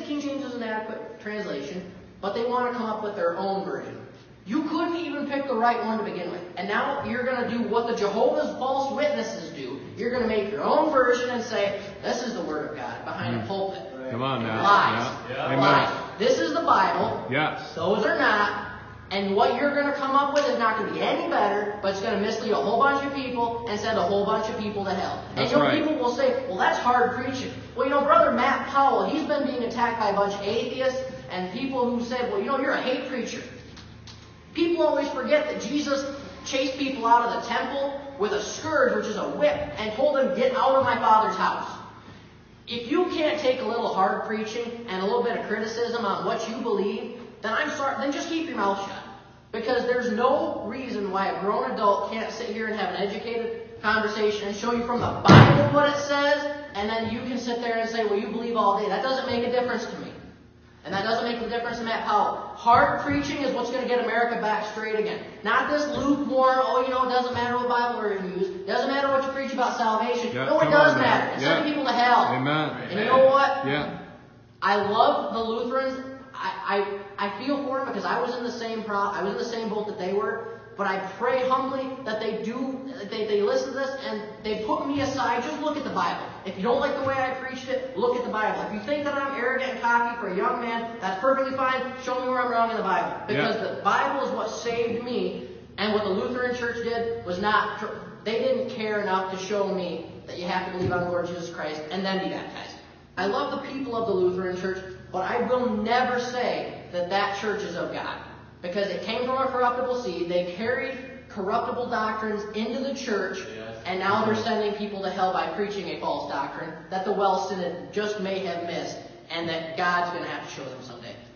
King James is an adequate translation, but they want to come up with their own version. You couldn't even pick the right one to begin with. And now you're going to do what the Jehovah's false witnesses do. You're going to make your own version and say, this is the Word of God behind a pulpit. Come on now. Lies. Yeah. Lies. This is the Bible. Yes. Those are not. And what you're going to come up with is not going to be any better, but it's going to mislead a whole bunch of people and send a whole bunch of people to hell. That's and right. People will say, well, that's hard preaching. Well, Brother Matt Powell, he's been being attacked by a bunch of atheists and people who said, well, you're a hate preacher. People always forget that Jesus chased people out of the temple with a scourge, which is a whip, and told them, get out of my Father's house. If you can't take a little hard preaching and a little bit of criticism on what you believe, then I'm sorry, then just keep your mouth shut. Because there's no reason why a grown adult can't sit here and have an educated conversation and show you from the Bible what it says, and then you can sit there and say, well, you believe all day. That doesn't make a difference to me. And that doesn't make a difference to Matt Powell. Hard preaching is what's going to get America back straight again. Not this lukewarm, it doesn't matter what Bible we're going to use. It doesn't matter what you preach about salvation. Yeah, No, it does matter. It's sending people to hell. Amen. And you know what? Yeah. I love the Lutherans. I feel for them because I was in the same boat that they were. But I pray humbly that they listen to this and they put me aside. Just look at the Bible. If you don't like the way I preached it, look at the Bible. If you think that I'm arrogant and cocky for a young man, that's perfectly fine. Show me where I'm wrong in the Bible. Because the Bible is what saved me. And what the Lutheran Church did was not, they didn't care enough to show me that you have to believe on the Lord Jesus Christ and then be baptized. I love the people of the Lutheran Church, but I will never say that church is of God. Because it came from a corruptible seed. They carried corruptible doctrines into the church, and now they're sending people to hell by preaching a false doctrine that the Welsh Synod just may have missed, and that God's going to have to show them someday.